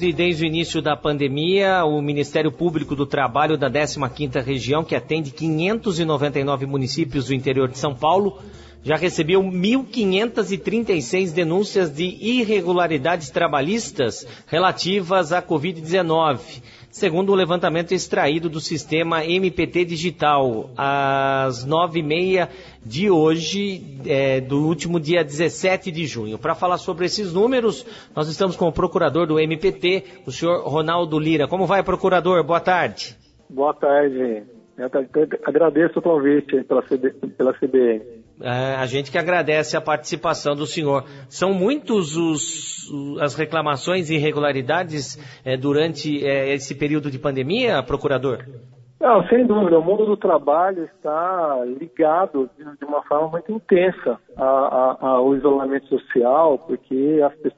E desde o início da pandemia, o Ministério Público do Trabalho da 15ª Região, que atende 599 municípios do interior de São Paulo, já recebeu 1.536 denúncias de irregularidades trabalhistas relativas à Covid-19, segundo o levantamento extraído do sistema MPT Digital, às 9h30 de hoje, do último dia 17 de junho. Para falar sobre esses números, nós estamos com o procurador do MPT, o senhor Ronaldo Lira. Como vai, procurador? Boa tarde. Boa tarde. Eu agradeço o convite pela CBN. A gente que agradece a participação do senhor. São muitos as reclamações e irregularidades durante esse período de pandemia, procurador? Não, sem dúvida. O mundo do trabalho está ligado de uma forma muito intensa ao isolamento social, porque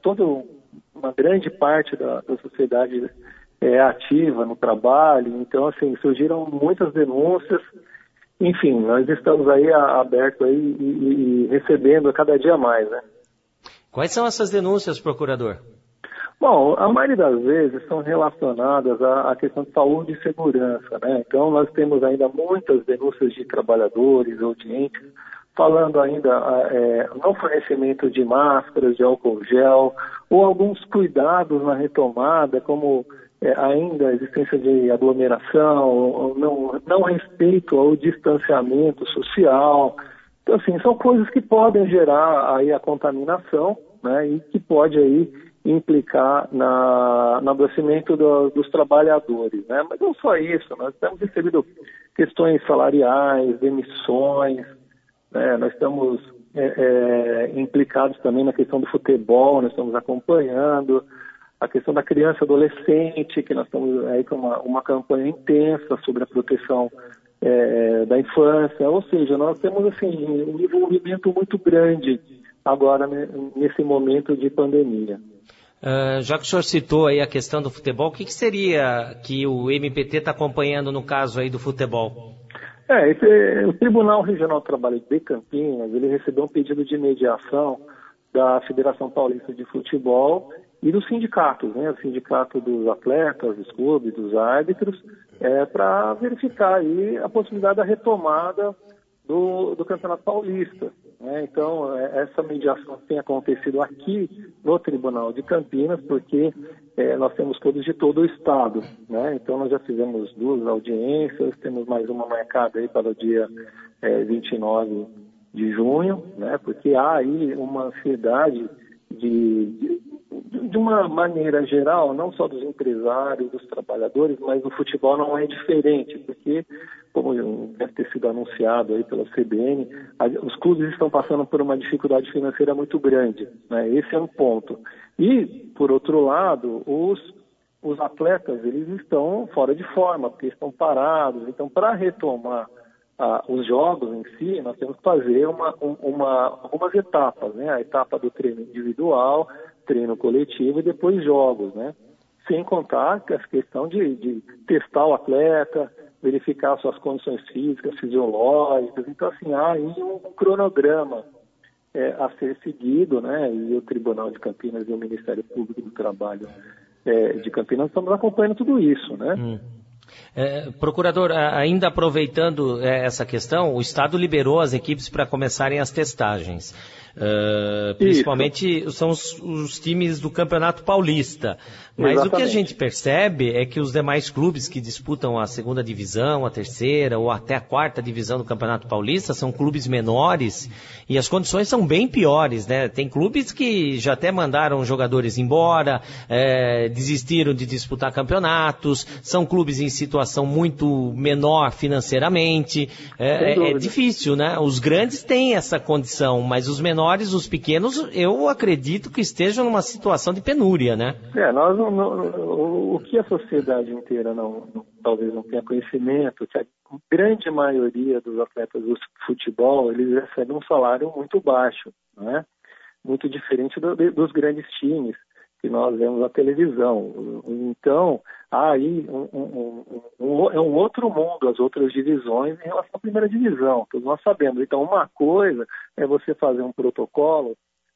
uma grande parte da sociedade é ativa no trabalho. Então, assim, surgiram muitas denúncias. Enfim, nós estamos aí abertos aí e recebendo cada dia mais, né? Quais são essas denúncias, procurador? Bom, a maioria das vezes são relacionadas à questão de saúde e segurança, né? Então, nós temos ainda muitas denúncias de trabalhadores, audientes, falando ainda no fornecimento de máscaras, de álcool gel, ou alguns cuidados na retomada, como ainda a existência de aglomeração, não respeito ao distanciamento social. Então, assim, são coisas que podem gerar aí a contaminação, né, e que pode aí implicar no adoecimento dos trabalhadores, né? Mas não só isso, nós temos recebido questões salariais, demissões, né? Nós estamos implicados também na questão do futebol, nós estamos acompanhando a questão da criança e adolescente, que nós estamos aí com uma campanha intensa sobre a proteção da infância, ou seja, nós temos assim um envolvimento muito grande agora nesse momento de pandemia. Já que o senhor citou aí a questão do futebol, o que seria que o MPT está acompanhando no caso aí do futebol? O Tribunal Regional do Trabalho de Campinas, ele recebeu um pedido de mediação da Federação Paulista de Futebol e dos sindicatos, né? O sindicato dos atletas, dos clubes, dos árbitros, para verificar aí a possibilidade da retomada do Campeonato Paulista, né? Então, essa mediação tem acontecido aqui no Tribunal de Campinas, porque nós temos clubes de todo o estado, né? Então, nós já fizemos 2 audiências, temos mais uma marcada aí para o dia 29 de junho, né? Porque há aí uma ansiedade de uma maneira geral, não só dos empresários, dos trabalhadores, mas no futebol não é diferente, porque, como deve ter sido anunciado aí pela CBN, os clubes estão passando por uma dificuldade financeira muito grande, né? Esse é um ponto. E, por outro lado, os atletas, eles estão fora de forma, porque estão parados. Então, para retomar os jogos em si, nós temos que fazer algumas etapas, né? A etapa do treino individual, treino coletivo e depois jogos, né? Sem contar a questão de testar o atleta, verificar suas condições físicas, fisiológicas. Então, assim, há aí um cronograma a ser seguido, né? E o Tribunal de Campinas e o Ministério Público do Trabalho de Campinas estamos acompanhando tudo isso, né? Procurador, ainda aproveitando essa questão, o Estado liberou as equipes para começarem as testagens. Principalmente são os times do Campeonato Paulista. Mas Exatamente. O que a gente percebe é que os demais clubes que disputam a 2ª divisão, a 3ª ou até a 4ª divisão do Campeonato Paulista são clubes menores e as condições são bem piores, né? Tem clubes que já até mandaram jogadores embora, desistiram de disputar campeonatos, são clubes em situação muito menor financeiramente. É difícil, né? Os grandes têm essa condição, mas os menores, os pequenos, eu acredito que estejam numa situação de penúria, né? O que a sociedade inteira talvez não tenha conhecimento, que a grande maioria dos atletas do futebol, eles recebem um salário muito baixo, né? Muito diferente dos grandes times que nós vemos na televisão. Então, há aí um outro mundo, as outras divisões em relação à 1ª divisão, todos nós sabemos. Então, uma coisa é você fazer um protocolo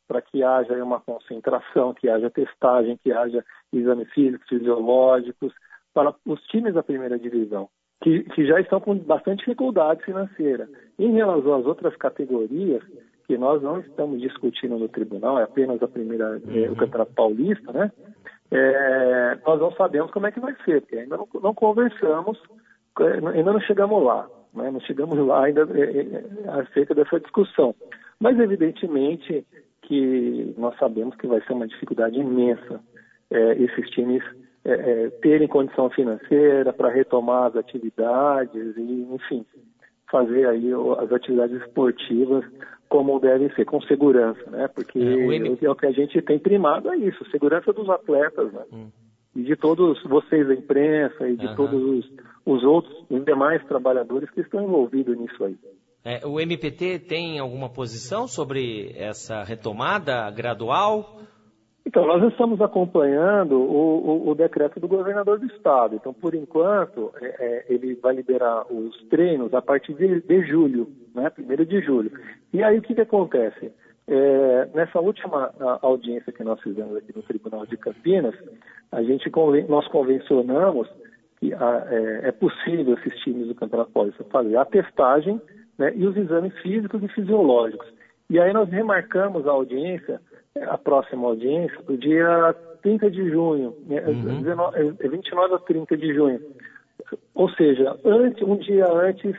para que haja aí uma concentração, que haja testagem, que haja exames físicos, fisiológicos, para os times da primeira divisão, que já estão com bastante dificuldade financeira. Em relação às outras categorias, que nós não estamos discutindo no tribunal, é apenas a primeira, o Campeonato Paulista, né? Nós não sabemos como é que vai ser, porque ainda não conversamos, ainda não chegamos lá, né? Não chegamos lá ainda acerca dessa discussão. Mas, evidentemente, que nós sabemos que vai ser uma dificuldade imensa esses times terem condição financeira para retomar as atividades e, enfim, fazer aí as atividades esportivas como devem ser, com segurança, né? Porque o que a gente tem primado é isso, segurança dos atletas, né? E de todos vocês da imprensa e de todos os demais trabalhadores que estão envolvidos nisso aí. O MPT tem alguma posição sobre essa retomada gradual? Então, nós estamos acompanhando o decreto do governador do estado. Então, por enquanto, ele vai liberar os treinos a partir de julho, né? 1º de julho. E aí, o que acontece? Nessa última audiência que nós fizemos aqui no Tribunal de Campinas, nós convencionamos que é possível esses times do Campeonato Paulista fazer a testagem, né, e os exames físicos e fisiológicos. E aí nós remarcamos a audiência, a próxima audiência, para o dia 30 de junho, 29 a 30 de junho. Ou seja, um dia antes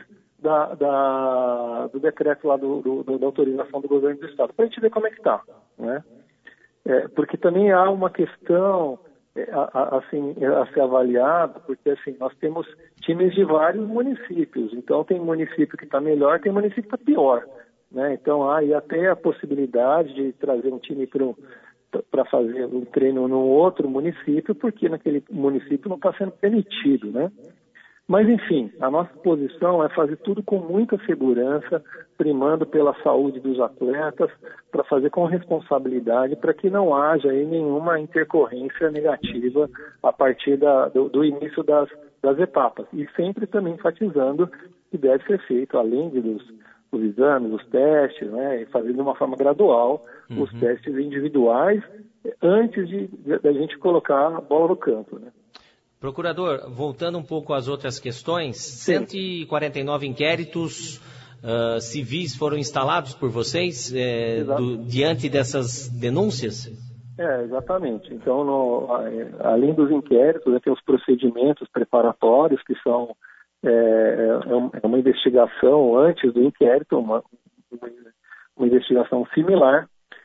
do decreto lá da autorização do governo do estado, para a gente ver como é que está, né? Porque também há uma questão a ser avaliada, porque assim, nós temos times de vários municípios, então tem município que está melhor, tem município que está pior, né? Então há até a possibilidade de trazer um time para fazer um treino num outro município, porque naquele município não está sendo permitido, né? Mas, enfim, a nossa posição é fazer tudo com muita segurança, primando pela saúde dos atletas, para fazer com responsabilidade, para que não haja aí nenhuma intercorrência negativa a partir do início das etapas. E sempre também enfatizando que deve ser feito, além dos exames, os testes, né, e fazer de uma forma gradual os testes individuais antes da gente colocar a bola no campo, né? Procurador, voltando um pouco às outras questões, 149 inquéritos civis foram instalados por vocês diante dessas denúncias? Exatamente. Então, além dos inquéritos, tem os procedimentos preparatórios, que são uma investigação antes do inquérito, uma investigação similar,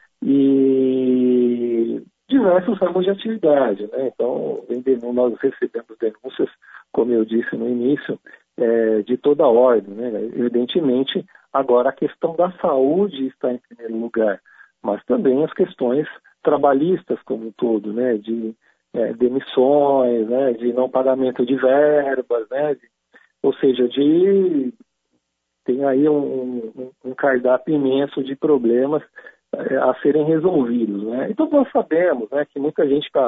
e diversos ramos de atividade, né? Então, nós recebemos denúncias, como eu disse no início, de toda a ordem, né? Evidentemente, agora a questão da saúde está em primeiro lugar, mas também as questões trabalhistas como um todo, né? De demissões, né? De não pagamento de verbas, né? Ou seja, tem aí um cardápio imenso de problemas a serem resolvidos, né? Então nós sabemos, né, que muita gente está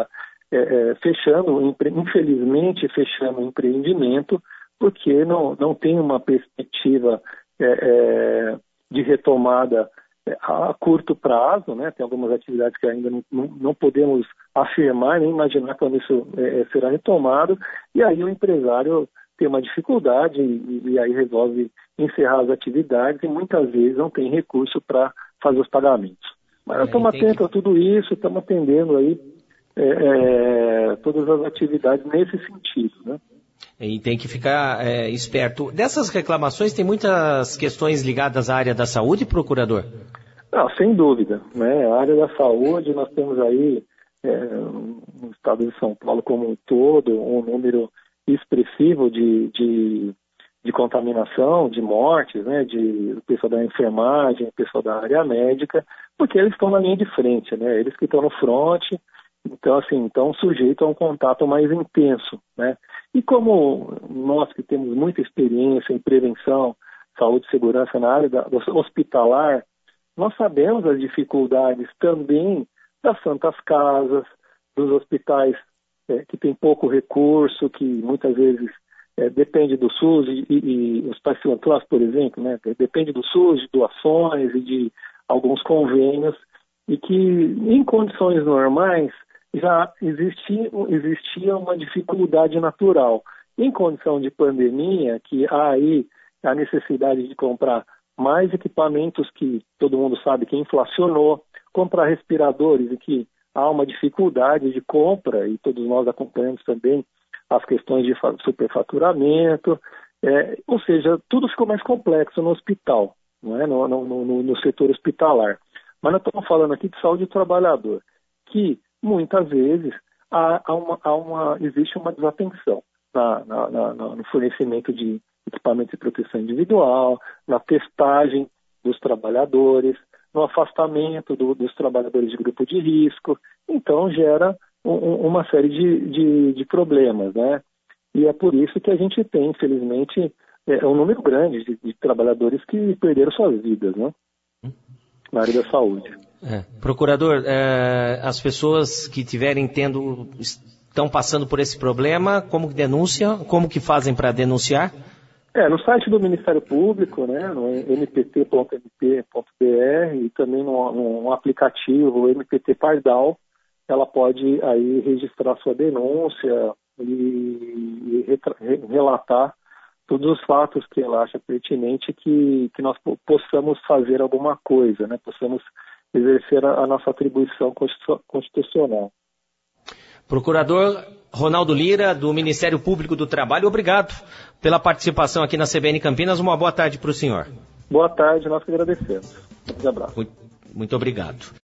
infelizmente fechando o empreendimento porque não tem uma perspectiva de retomada a curto prazo, né? Tem algumas atividades que ainda não podemos afirmar nem imaginar quando isso será retomado, e aí o empresário tem uma dificuldade e aí resolve encerrar as atividades e muitas vezes não tem recurso para fazer os pagamentos. Mas estamos atentos a tudo isso, estamos atendendo aí todas as atividades nesse sentido, né? E tem que ficar esperto. Dessas reclamações, tem muitas questões ligadas à área da saúde, procurador? Não, sem dúvida, né? A área da saúde, nós temos aí, no estado de São Paulo como um todo, um número expressivo de contaminação, de mortes, né, do pessoal da enfermagem, pessoal da área médica, porque eles estão na linha de frente, né, eles que estão no fronte, então, assim, estão sujeitos a um contato mais intenso, né, e como nós que temos muita experiência em prevenção, saúde e segurança na área hospitalar, nós sabemos as dificuldades também das santas casas, dos hospitais que têm pouco recurso, que muitas vezes depende do SUS e os pacientes, por exemplo, né, depende do SUS, de doações e de alguns convênios, e que em condições normais já existia uma dificuldade natural. Em condição de pandemia, que há aí a necessidade de comprar mais equipamentos, que todo mundo sabe que inflacionou, comprar respiradores e que há uma dificuldade de compra, e todos nós acompanhamos também as questões de superfaturamento, ou seja, tudo ficou mais complexo no hospital, não é? no setor hospitalar. Mas nós estamos falando aqui de saúde do trabalhador, que muitas vezes existe uma desatenção no fornecimento de equipamentos de proteção individual, na testagem dos trabalhadores, no afastamento dos trabalhadores de grupo de risco. Então gera uma série de problemas, né? E é por isso que a gente tem, infelizmente, um número grande de trabalhadores que perderam suas vidas, né? Na área da saúde. Procurador, as pessoas que estão passando por esse problema, como que denunciam, como que fazem para denunciar? No site do Ministério Público, né, no mpt.mp.br e também no aplicativo MPT Pardal, ela pode aí registrar sua denúncia e relatar todos os fatos que ela acha pertinente que nós possamos fazer alguma coisa, né, possamos exercer a nossa atribuição constitucional. Procurador Ronaldo Lira, do Ministério Público do Trabalho, obrigado pela participação aqui na CBN Campinas. Uma boa tarde para o senhor. Boa tarde, nós que agradecemos. Um abraço. Muito obrigado.